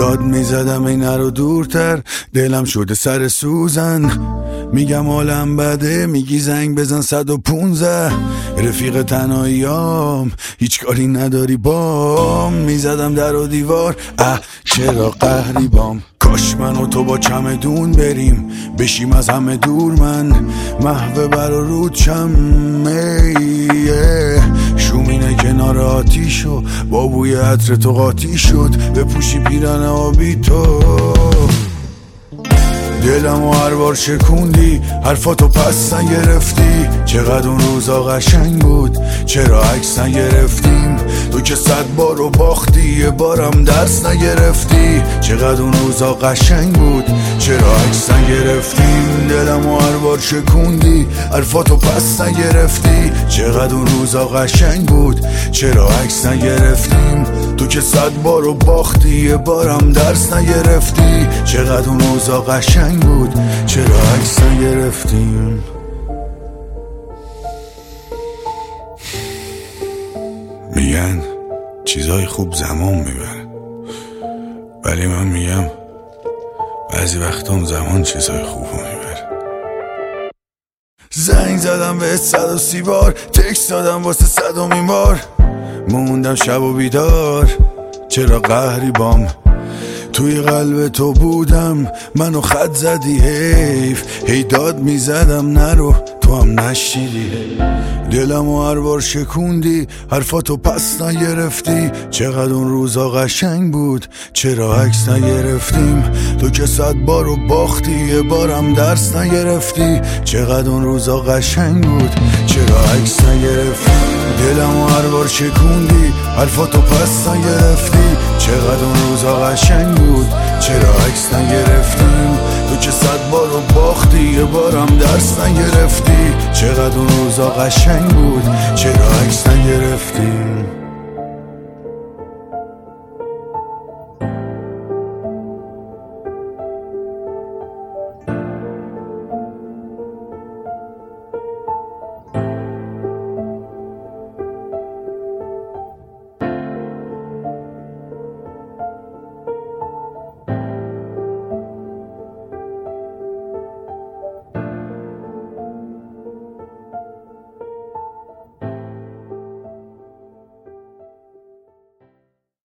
داد میزدم این رو دورتر، دلم شده سر سوزن. میگم حالم بده، میگی زنگ بزن 115. رفیق تنهاییام هیچ کاری نداری بام. میزدم در و دیوار، چرا قهری بام. کاش من و تو با چمدون بریم، بشیم از همه دور. من محو بر و رود شومینه کنار آتیش و با بوی عطر تو قاطی شد. بپوشی پیرن آبی تو، دلمو هر بار شکوندی، حرفاتو پس نگرفتی. چقدر اون روزا قشنگ بود، چرا عکس نگرفتیم؟ تو که 100 بار رو باختی، یه بارم دست نگرفتی. چقدر اون روزا قشنگ بود، چرا عکس نگرفتیم؟ دلمو هر بار شکوندی، حرفاتو پس نگرفتی. چقدر اون روزا قشنگ بود، چرا عکس نگرفتیم؟ تو که 100 بار رو باختی، یه بارم درس نگرفتی. چقدر اون روزا قشنگ بود، چرا عکس نگرفتیم؟ میگن چیزای خوب زمان میبره، ولی من میگم بعضی وقتا اون زمان چیزای خوب میبره. زنگ زدم به 130 بار، تکست دادم واسه 100مین بار. موندم شب و بیدار، چرا قهری بام. توی قلب تو بودم، منو خط زدی حیف. هی داد میزدم نرو، تو هم نشیدی. دلمو هر بار شکوندی، حرفاتو پس نگرفتی. چقدر اون روزا قشنگ بود، چرا عکس نگرفتیم؟ تو که 100 بار رو باختی، یه بارم درس نگرفتی. چقدر اون روزا قشنگ بود، چرا عکس نگرفتی؟ دلمو هر بار شکوندی، حرفاتو پس نگرفتی. چقدر اون روزا قشنگ بود، چرا عکس نگرفتیم؟ تو که 100 بار رو باختی، یه بارم درس نگرفتی. چقدر اون روزا قشنگ بود، چرا عکس نگرفتیم؟